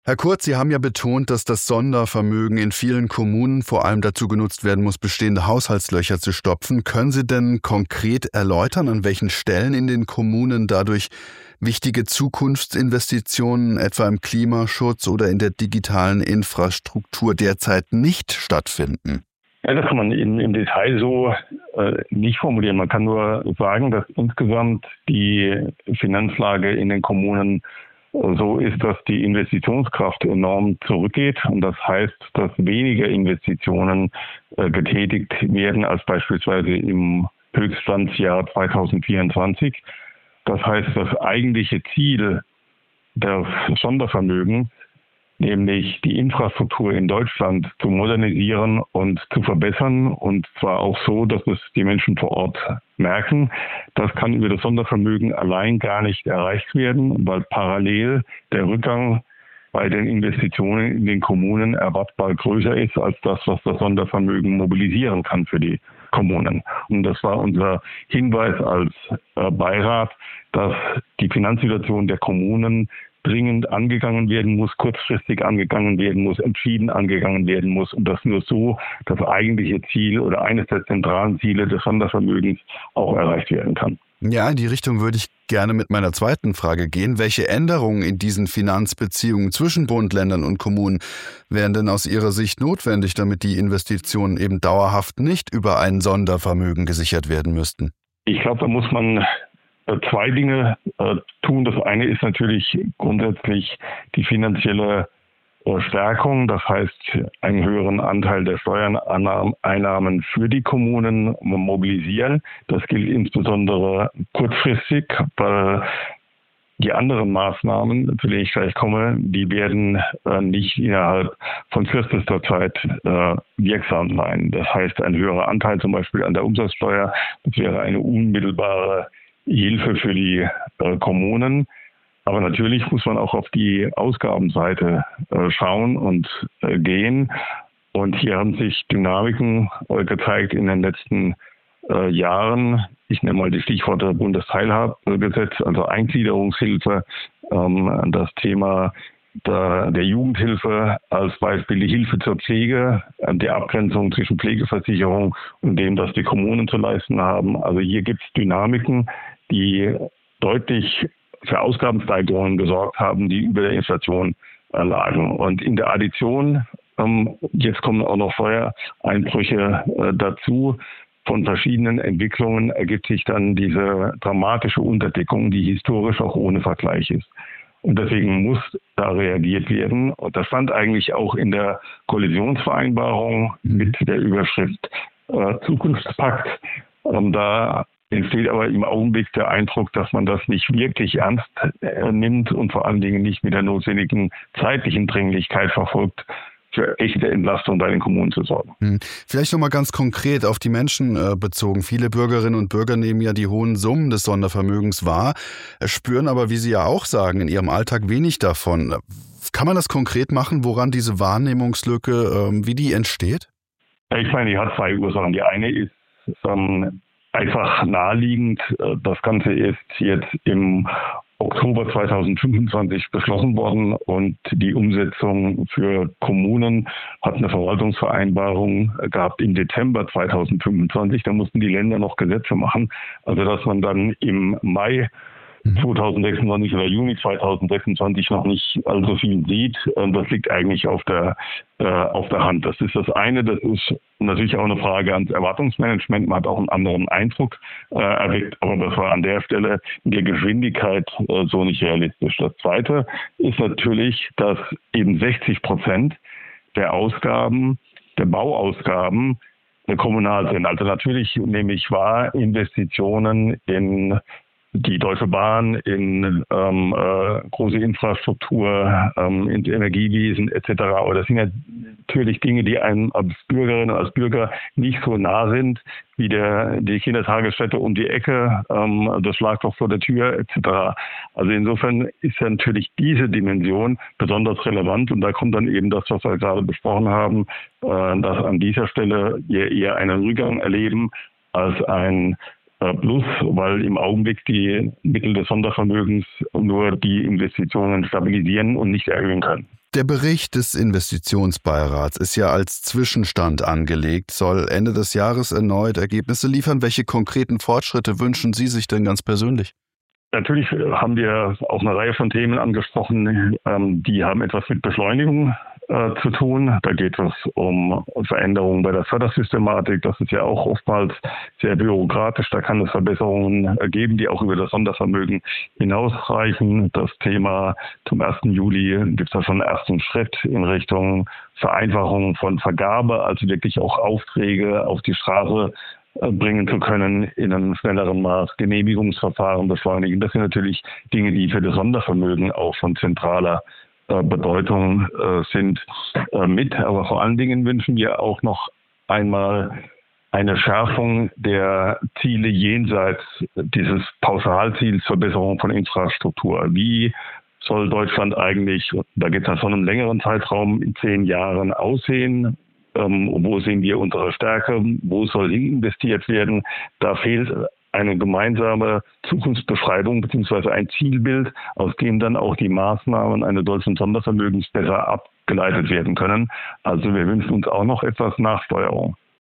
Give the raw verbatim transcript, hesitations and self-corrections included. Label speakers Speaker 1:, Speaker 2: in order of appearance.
Speaker 1: Herr Kurz, Sie haben ja betont, dass das Sondervermögen in vielen Kommunen vor allem dazu genutzt werden muss, bestehende Haushaltslöcher zu stopfen. Können Sie denn konkret erläutern, an welchen Stellen in den Kommunen dadurch wichtige Zukunftsinvestitionen, etwa im Klimaschutz oder in der digitalen Infrastruktur, derzeit nicht stattfinden?
Speaker 2: Ja, das kann man im, im Detail so äh, nicht formulieren. Man kann nur sagen, dass insgesamt die Finanzlage in den Kommunen so ist, dass die Investitionskraft enorm zurückgeht. Und das heißt, dass weniger Investitionen äh, getätigt werden als beispielsweise im Höchststandsjahr zweitausendvierundzwanzig. Das heißt, das eigentliche Ziel des Sondervermögens, nämlich die Infrastruktur in Deutschland zu modernisieren und zu verbessern, und zwar auch so, dass es die Menschen vor Ort merken. Das kann über das Sondervermögen allein gar nicht erreicht werden, weil parallel der Rückgang bei den Investitionen in den Kommunen erwartbar größer ist als das, was das Sondervermögen mobilisieren kann für die Kommunen. Und das war unser Hinweis als äh, Beirat, dass die Finanzsituation der Kommunen dringend angegangen werden muss, kurzfristig angegangen werden muss, entschieden angegangen werden muss, und dass nur so das eigentliche Ziel oder eines der zentralen Ziele des Sondervermögens auch erreicht werden kann.
Speaker 1: Ja, in die Richtung würde ich gerne mit meiner zweiten Frage gehen. Welche Änderungen in diesen Finanzbeziehungen zwischen Bund, Ländern und Kommunen wären denn aus Ihrer Sicht notwendig, damit die Investitionen eben dauerhaft nicht über ein Sondervermögen gesichert werden müssten?
Speaker 2: Ich glaube, da muss man zwei Dinge äh, tun. Das eine ist natürlich grundsätzlich die finanzielle äh, Stärkung, das heißt einen höheren Anteil der Steuereinnahmen für die Kommunen mobilisieren. Das gilt insbesondere kurzfristig, weil die anderen Maßnahmen, zu denen ich gleich komme, die werden äh, nicht innerhalb von kürzester Zeit äh, wirksam sein. Das heißt, ein höherer Anteil zum Beispiel an der Umsatzsteuer, das wäre eine unmittelbare Hilfe für die äh, Kommunen. Aber natürlich muss man auch auf die Ausgabenseite äh, schauen und äh, gehen. Und hier haben sich Dynamiken äh, gezeigt in den letzten äh, Jahren. Ich nenne mal die Stichworte Bundesteilhabegesetz, also Eingliederungshilfe, ähm, das Thema der, der Jugendhilfe als Beispiel, die Hilfe zur Pflege, der Abgrenzung zwischen Pflegeversicherung und dem, was die Kommunen zu leisten haben. Also hier gibt es Dynamiken, die deutlich für Ausgabensteigerungen gesorgt haben, die über der Inflation äh, lagen. Und in der Addition, ähm, jetzt kommen auch noch Steuereinbrüche äh, dazu, von verschiedenen Entwicklungen ergibt sich dann diese dramatische Unterdeckung, die historisch auch ohne Vergleich ist. Und deswegen muss da reagiert werden. Und das stand eigentlich auch in der Koalitionsvereinbarung mit der Überschrift äh, Zukunftspakt. Ähm, da entsteht aber im Augenblick der Eindruck, dass man das nicht wirklich ernst äh, nimmt und vor allen Dingen nicht mit der notwendigen zeitlichen Dringlichkeit verfolgt, für echte Entlastung bei den Kommunen zu sorgen.
Speaker 1: Hm. Vielleicht nochmal ganz konkret auf die Menschen äh, bezogen. Viele Bürgerinnen und Bürger nehmen ja die hohen Summen des Sondervermögens wahr, spüren aber, wie Sie ja auch sagen, in ihrem Alltag wenig davon. Kann man das konkret machen, woran diese Wahrnehmungslücke, ähm, wie die entsteht?
Speaker 2: Ich meine, die hat zwei Ursachen. Die eine ist ähm, einfach naheliegend. Das Ganze ist jetzt im Oktober zweitausendfünfundzwanzig beschlossen worden, und die Umsetzung für Kommunen hat eine Verwaltungsvereinbarung gehabt im Dezember zweitausendfünfundzwanzig. Da mussten die Länder noch Gesetze machen. Also dass man dann im Mai zweitausendsechsundzwanzig oder Juni zweitausendsechsundzwanzig noch nicht allzu viel sieht, das liegt eigentlich auf der äh, auf der Hand. Das ist das eine. Das ist natürlich auch eine Frage ans Erwartungsmanagement. Man hat auch einen anderen Eindruck äh, erweckt, aber das war an der Stelle in der Geschwindigkeit äh, so nicht realistisch. Das zweite ist natürlich, dass eben sechzig Prozent der Ausgaben, der Bauausgaben kommunal sind. Also natürlich nehme ich wahr, Investitionen in die Deutsche Bahn, in ähm, äh, große Infrastruktur, ähm, ins Energiewesen et cetera. Aber das sind ja natürlich Dinge, die einem als Bürgerinnen und als Bürger nicht so nah sind wie der die Kindertagesstätte um die Ecke, ähm, das Schlagloch vor der Tür et cetera. Also insofern ist ja natürlich diese Dimension besonders relevant, und da kommt dann eben das, was wir gerade besprochen haben, äh, dass an dieser Stelle wir eher einen Rückgang erleben als ein plus, weil im Augenblick die Mittel des Sondervermögens nur die Investitionen stabilisieren und nicht erhöhen können.
Speaker 1: Der Bericht des Investitionsbeirats ist ja als Zwischenstand angelegt, soll Ende des Jahres erneut Ergebnisse liefern. Welche konkreten Fortschritte wünschen Sie sich denn ganz persönlich?
Speaker 2: Natürlich haben wir auch eine Reihe von Themen angesprochen, ähm, die haben etwas mit Beschleunigung äh, zu tun. Da geht es um Veränderungen bei der Fördersystematik. Das ist ja auch oftmals sehr bürokratisch. Da kann es Verbesserungen geben, die auch über das Sondervermögen hinausreichen. Das Thema zum ersten Juli gibt es da schon einen ersten Schritt in Richtung Vereinfachung von Vergabe, also wirklich auch Aufträge auf die Straße bringen zu können, in einem schnelleren Maß Genehmigungsverfahren beschleunigen. Das sind natürlich Dinge, die für das Sondervermögen auch von zentraler äh, Bedeutung äh, sind äh, mit. Aber vor allen Dingen wünschen wir auch noch einmal eine Schärfung der Ziele jenseits dieses Pauschalziels Verbesserung von Infrastruktur. Wie soll Deutschland eigentlich, da geht es nach so einem längeren Zeitraum in zehn Jahren aussehen? Ähm, wo sehen wir unsere Stärke, wo soll investiert werden? Da fehlt eine gemeinsame Zukunftsbeschreibung bzw. ein Zielbild, aus dem dann auch die Maßnahmen eines deutschen Sondervermögens besser abgeleitet werden können. Also wir wünschen uns auch noch etwas Nachsteuerung.